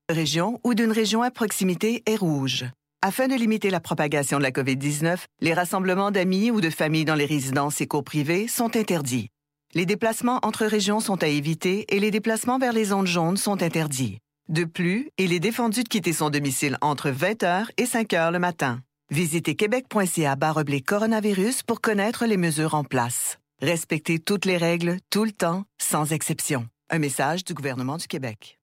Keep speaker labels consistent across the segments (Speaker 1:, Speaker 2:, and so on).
Speaker 1: région ou d'une région à proximité est rouge. Afin de limiter la propagation de la COVID-19, les rassemblements d'amis ou de familles dans les résidences et cours privées sont interdits. Les déplacements entre régions sont à éviter et les déplacements vers les zones jaunes sont interdits. De plus, il est défendu de quitter son domicile entre 20h et 5h le matin. Visitez québec.ca/coronavirus pour connaître les mesures en place. Respectez toutes les règles, tout le temps, sans exception. Un message du gouvernement du Québec.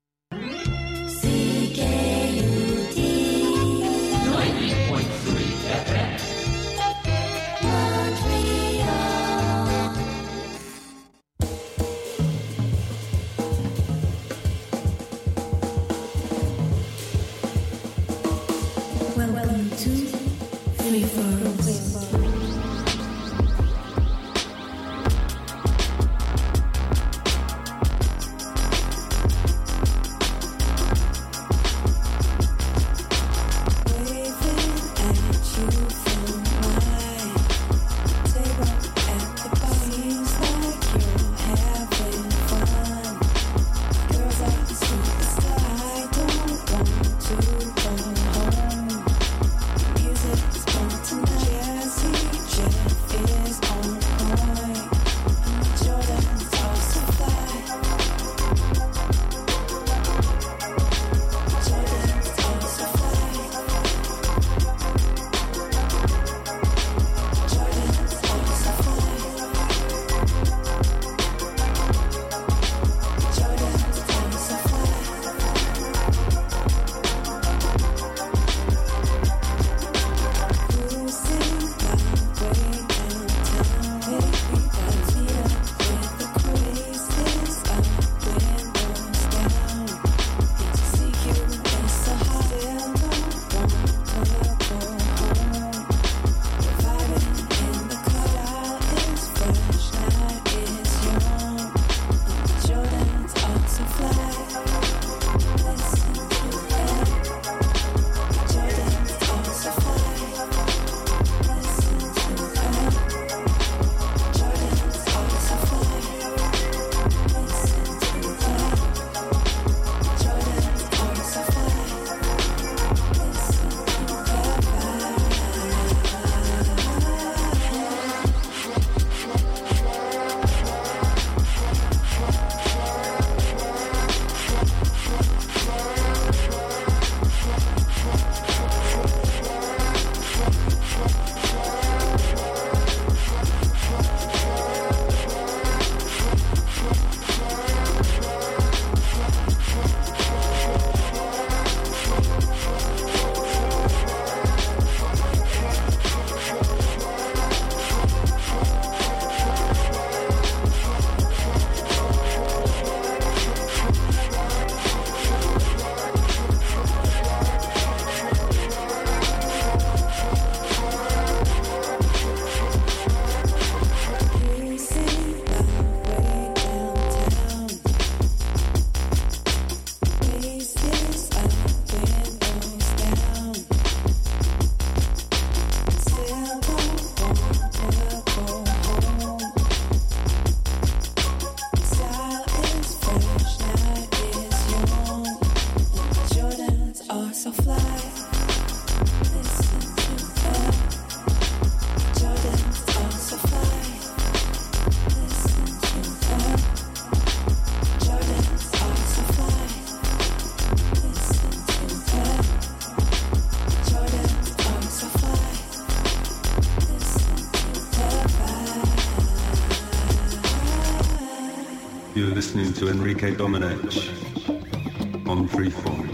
Speaker 2: Welcome to Freeform.
Speaker 3: You're listening to Enrique Domenech on Freeform.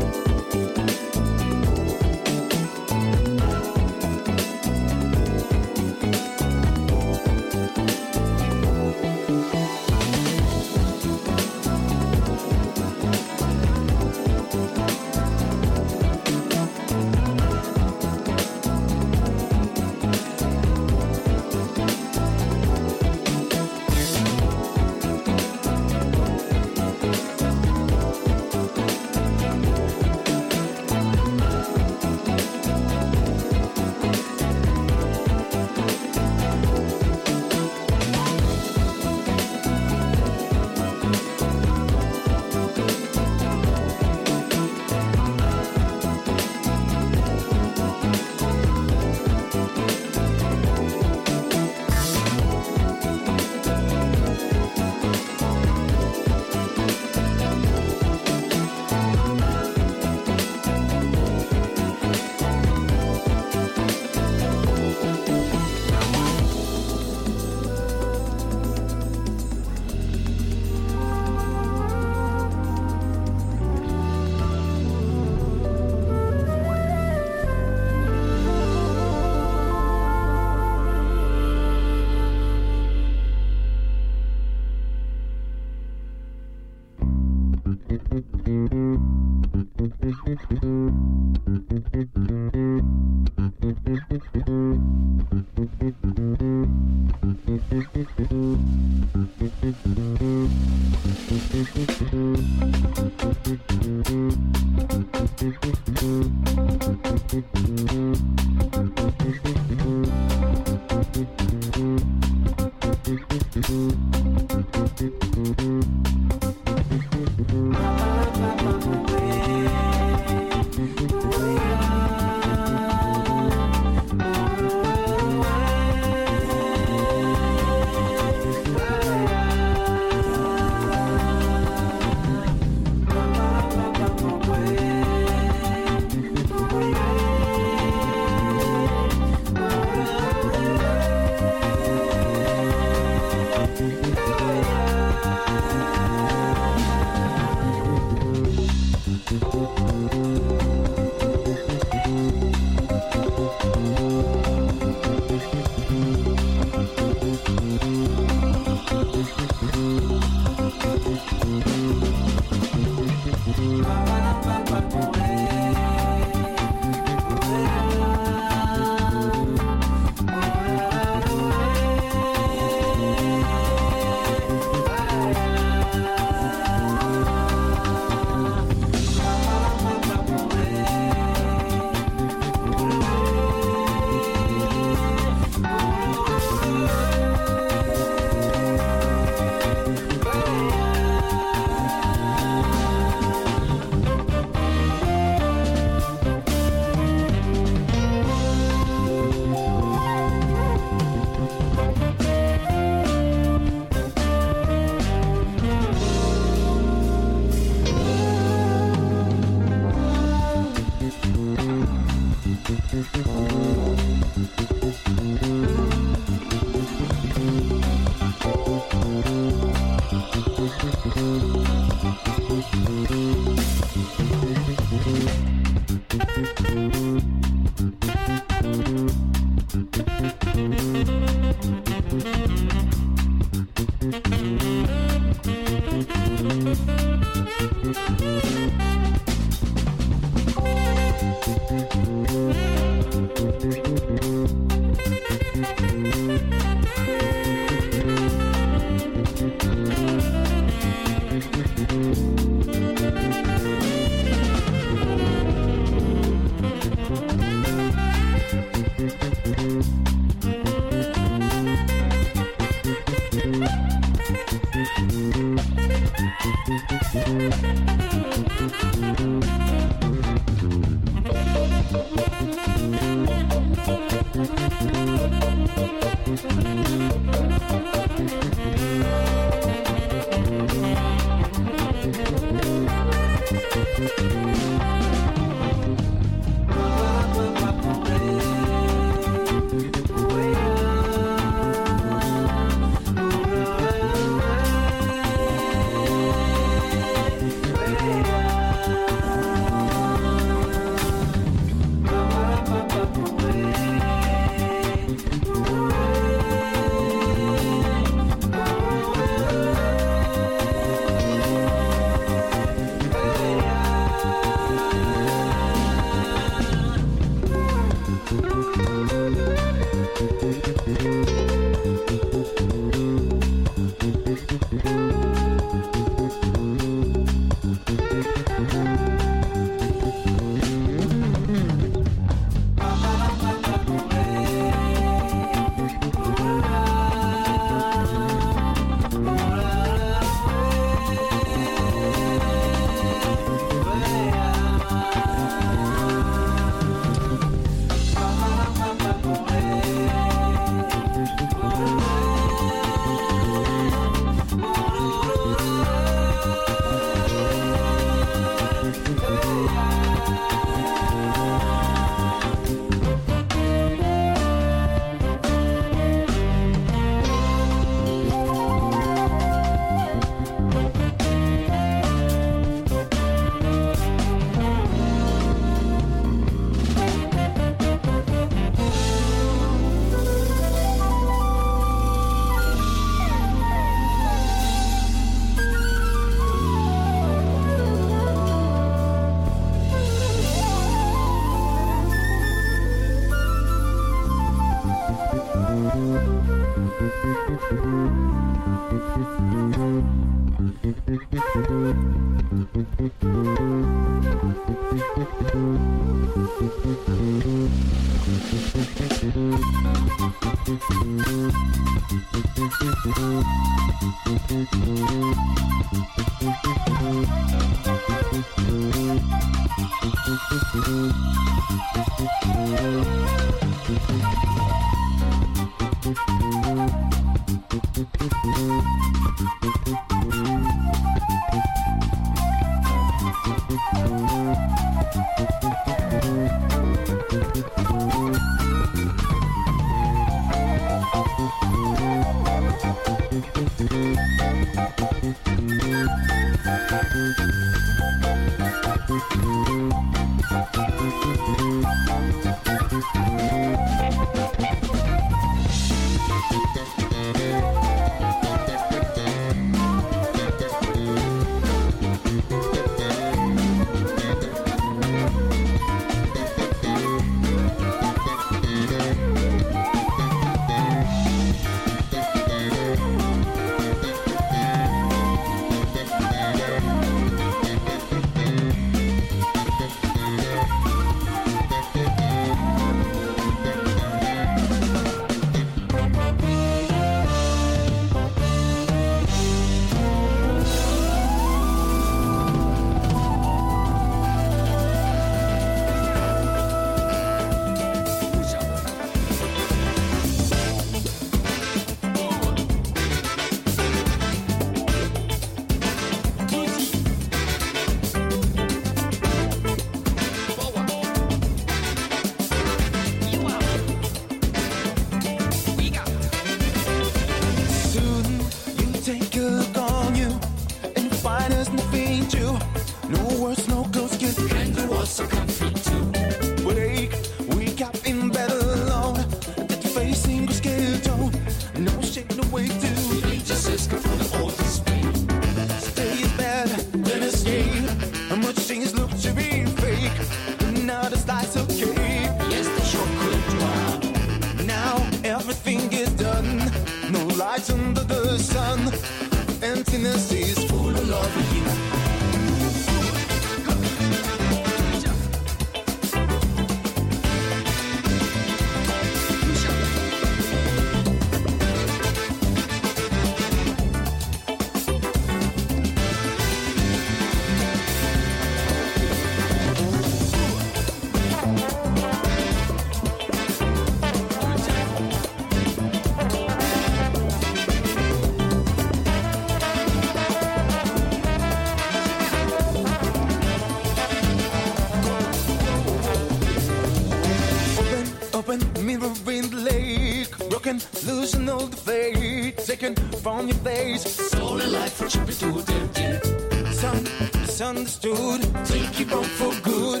Speaker 4: Misunderstood, take you home for good.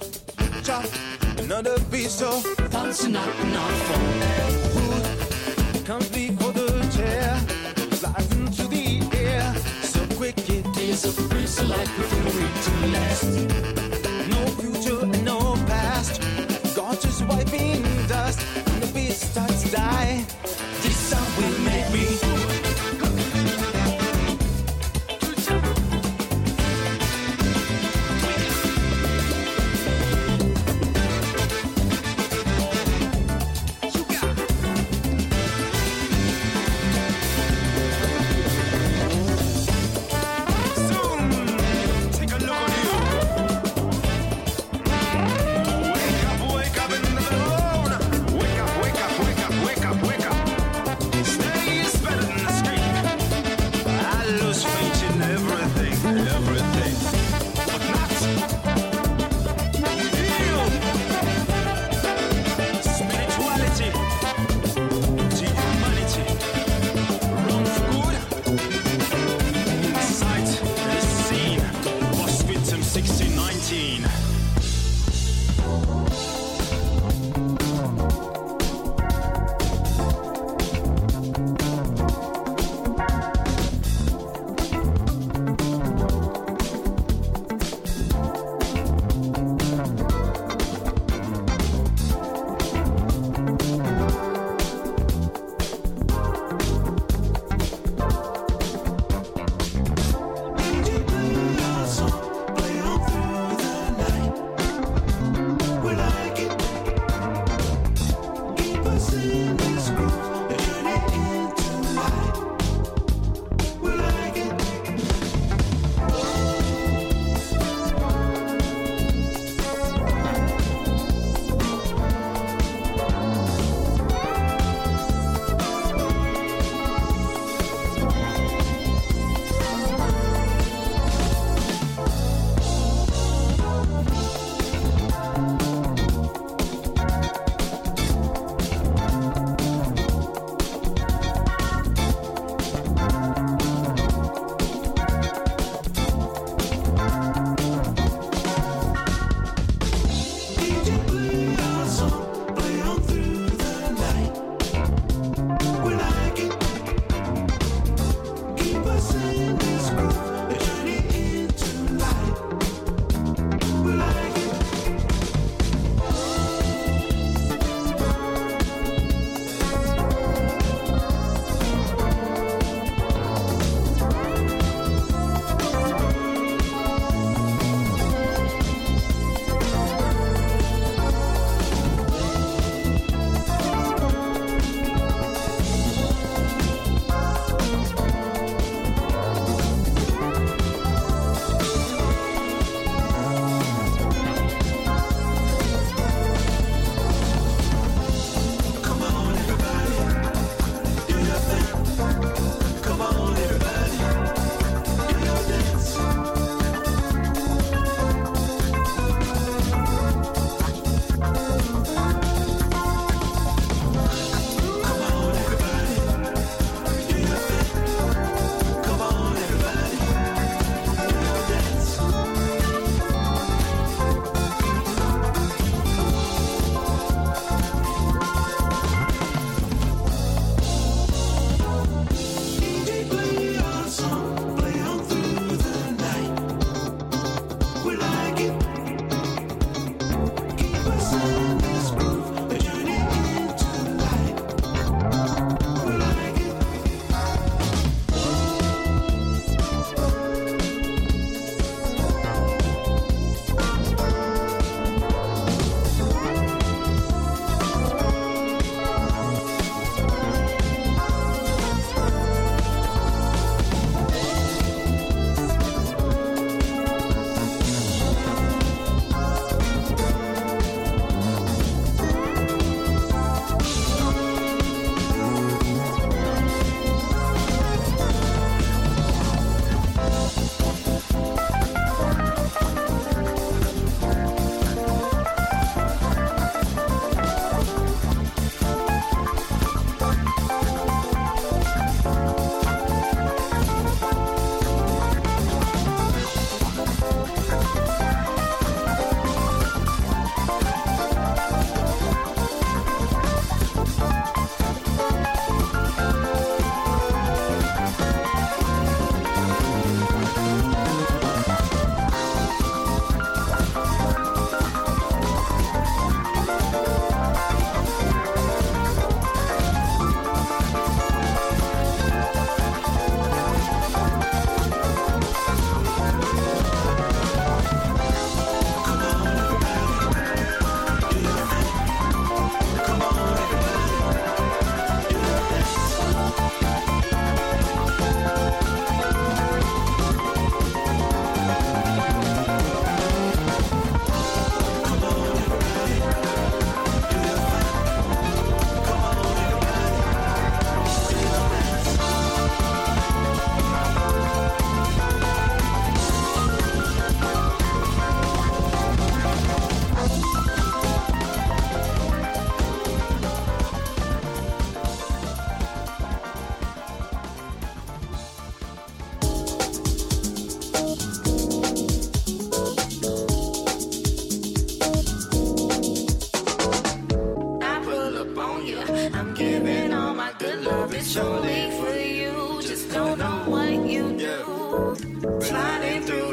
Speaker 4: Chop another piece of dancing out and out for wood. Comes before the chair, flies into the air. So quick it is a breeze of life within reach to last. No future and no past. God just wiping dust, and the beast starts to die. This song will make me.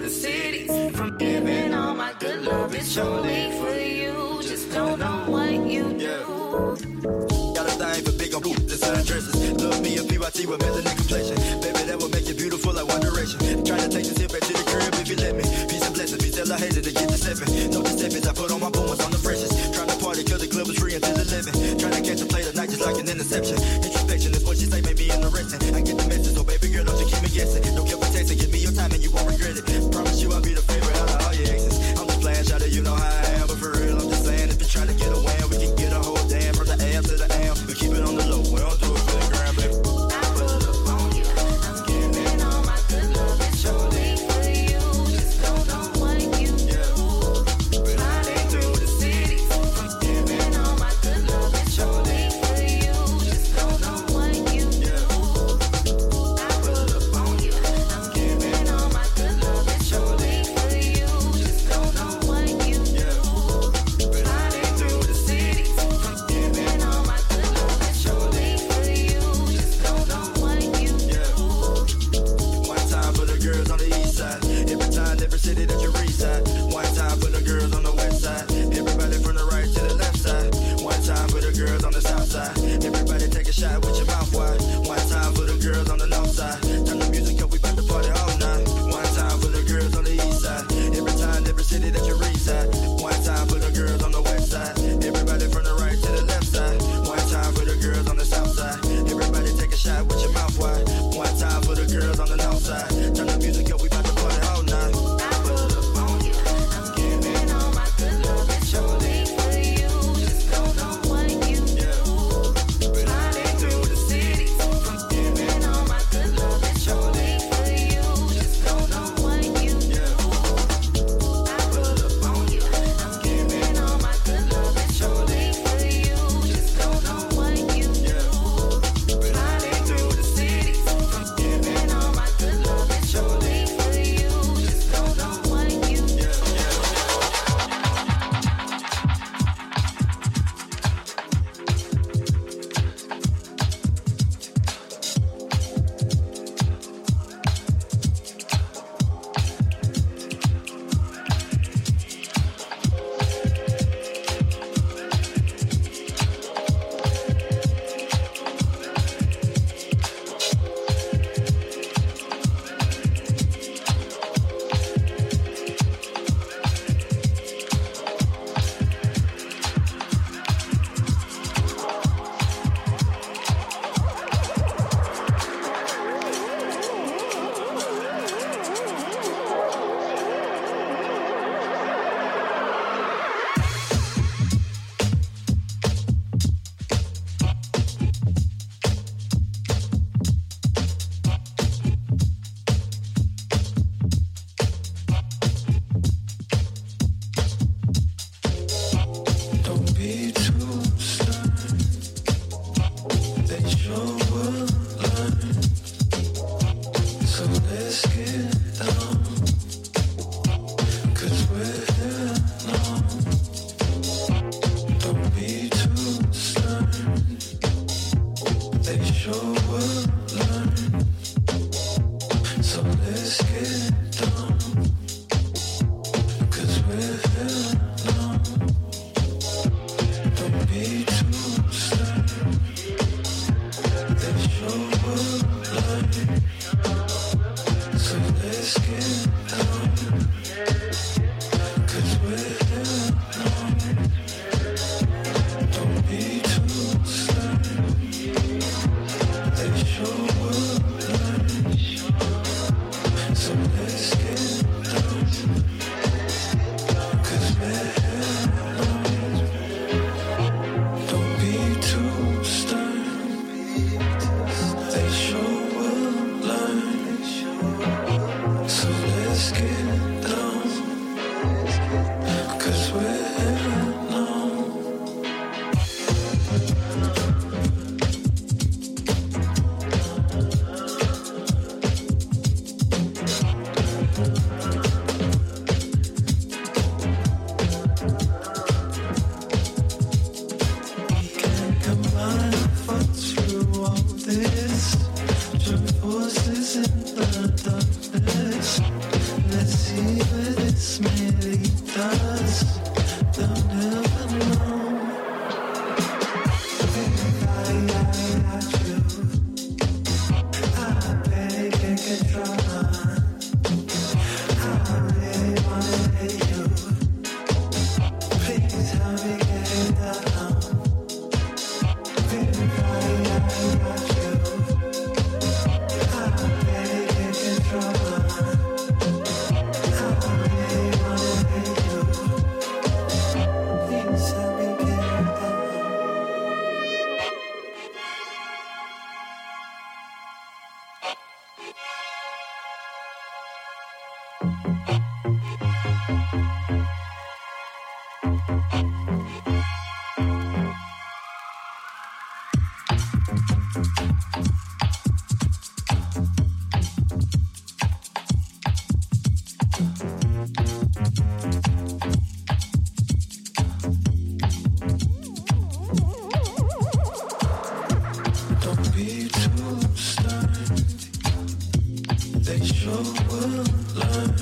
Speaker 2: the city. From giving all my good love, it's only for you. Just don't know what you do.
Speaker 5: Got a thing for big on boots and sundresses. Love me a PYT with melanin complexion. Baby, that will make you beautiful like One Direction. Try to take this hip back to the crib if you let me. Peace and blessings, peace till I hated to get the stepping. No deceptions, I put on my boomers on the freshest. Trying to party, cause the club was free until 11. Trying to catch a play tonight just like an interception. Introspection is what she say, made me interesting. I get the message, so baby girl, don't you keep me guessing. Don't care for texting, give me your time and you won't regret it. Promise you I'll be the favorite out of all your exes. I'm just playing, shout out, you know how I am. But for real, I'm just saying, if you try to get away, we can get a whole damn from the AM to the AM. We keep it on the low, we don't do it for the gram, baby.
Speaker 2: I put up on you. I'm giving all my good love. It's only for you. Just don't know what you do. Riding through the city. I'm giving all my good love. It's only for you. Just don't know what you do. I put up on you. I'm giving all my good love. It's only for you. Just don't know what you do. Riding through the city. I'm giving all my good love. It's only for you. Just don't know what you do.
Speaker 5: One time for the girls on the east side. Every time, every city that you reside. One time for the girls on the west side. Everybody from the right to the left side. One time for the girls on the south side. Everybody take a shot with your mouth wide. One time for the girls on the north side. Turn the music up, we bout to party all night. One time for the girls on the east side. Every time, every city that you reside. One time for the girls on the west side. Everybody from the right to the left side. One time for the girls on the south side. Everybody take a shot with your mouth wide. One time for the girls on the north side. Turn the music up, we bout to party all night.
Speaker 2: I put up on you. I'm giving all my good love. It's only for you. Just don't know what you do. Riding through the city. I'm giving all my good love. It's only for you. Just don't know what you do. I put up
Speaker 4: Don't be too stern. They sure will learn.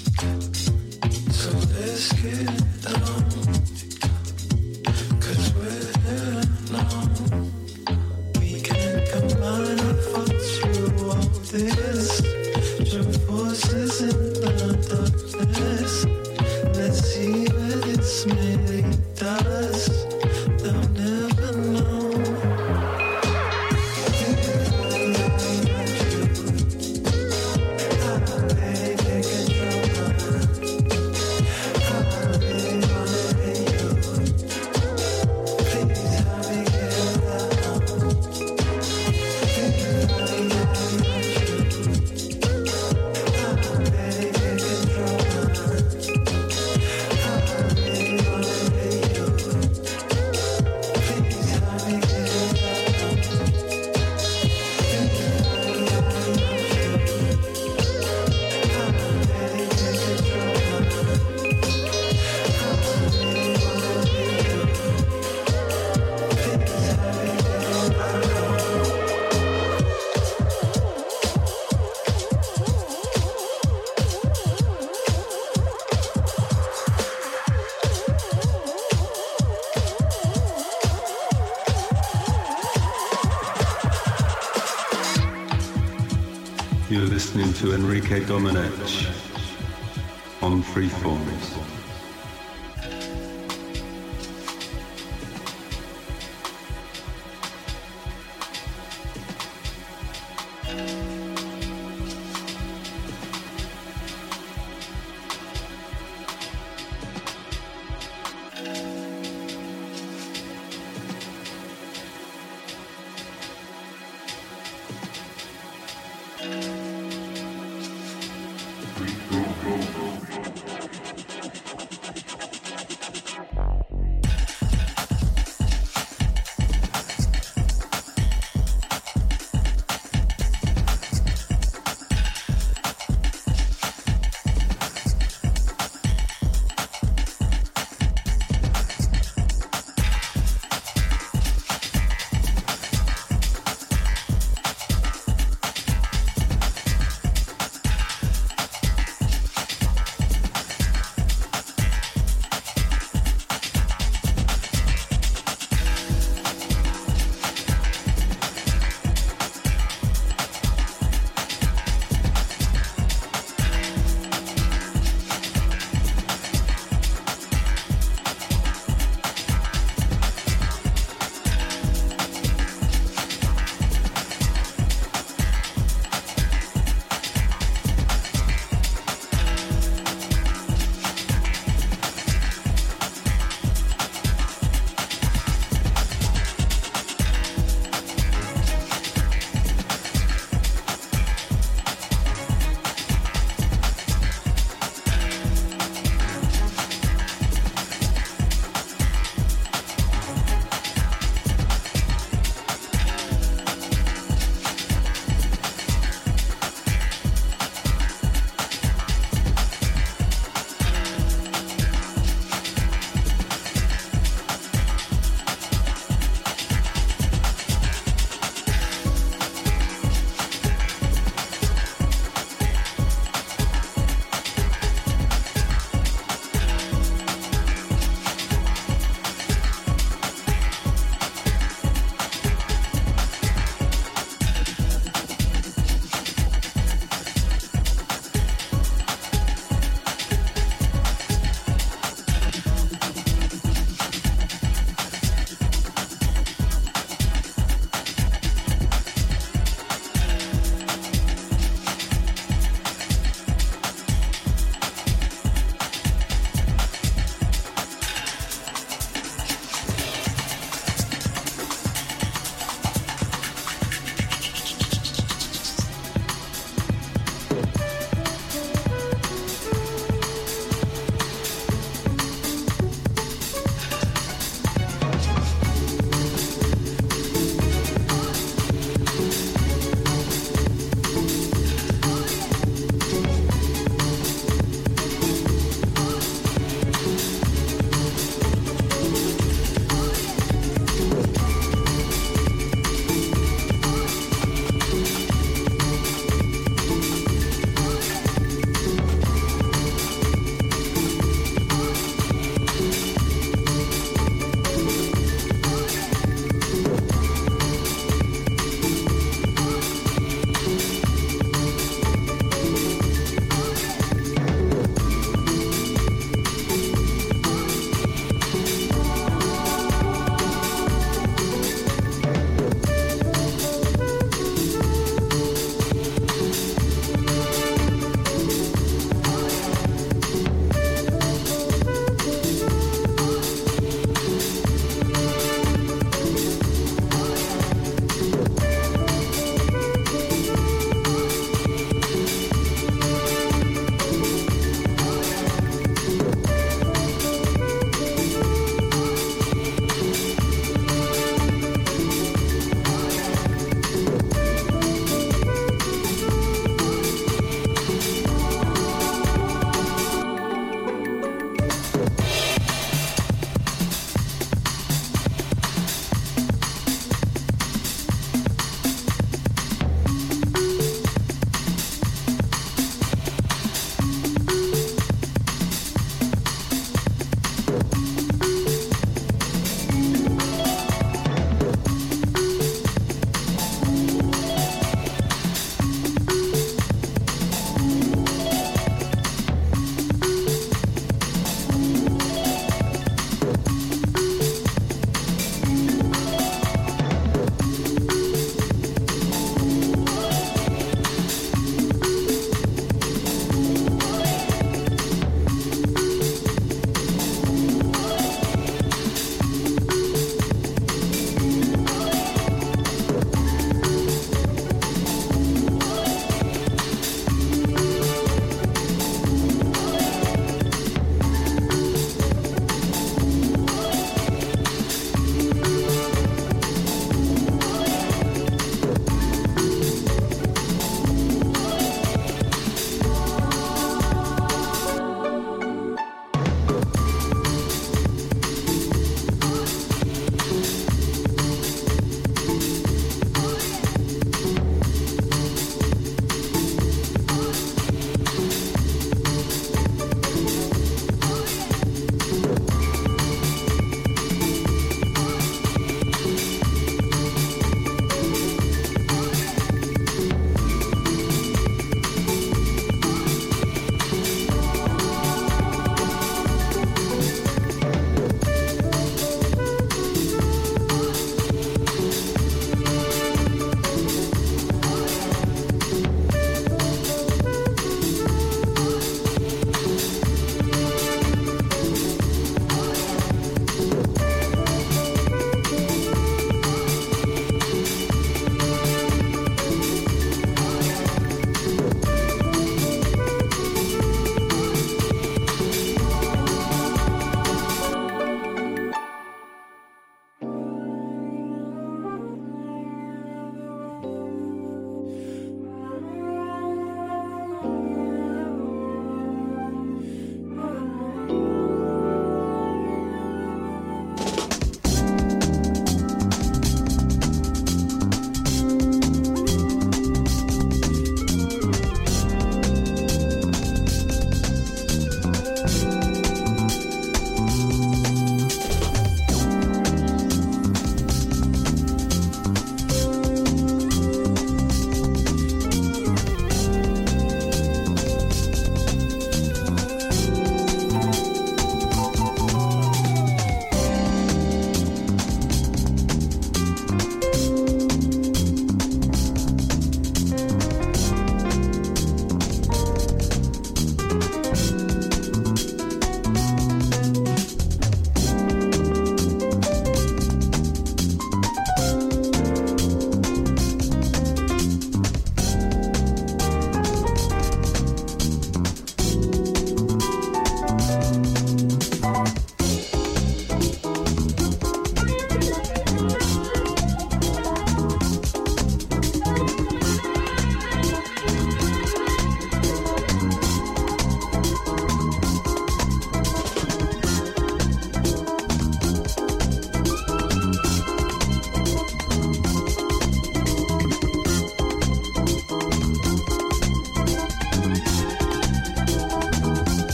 Speaker 4: So let's get down. 'Cause we're here now. We can combine our thoughts through all this. Your forces in the darkness. Let's see where this may lead us. They'll never know.
Speaker 3: You're listening to Enrique Domenech on Freeforms.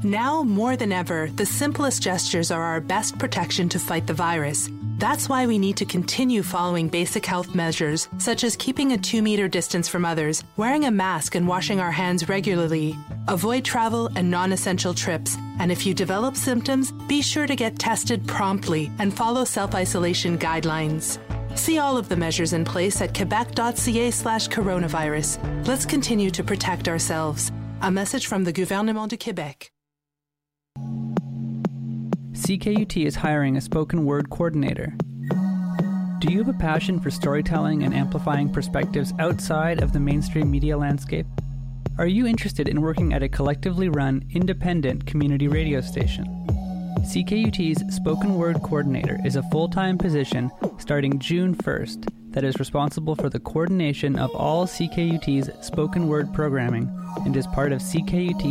Speaker 6: Now, more than ever, the simplest gestures are our best protection to fight the virus. That's why we need to continue following basic health measures, such as keeping a 2-meter distance from others, wearing a mask and washing our hands regularly. Avoid travel and non-essential trips, and if you develop symptoms, be sure to get tested promptly and follow self-isolation guidelines. See all of the measures in place at quebec.ca/coronavirus. Let's continue to protect ourselves. A message from the Gouvernement du Québec.
Speaker 7: CKUT is hiring a spoken word coordinator. Do you have a passion for storytelling and amplifying perspectives outside of the mainstream media landscape? Are you interested in working at a collectively run, independent community radio station? CKUT's Spoken Word Coordinator is a full-time position starting June 1st that is responsible for the coordination of all CKUT's spoken word programming and is part of CKUT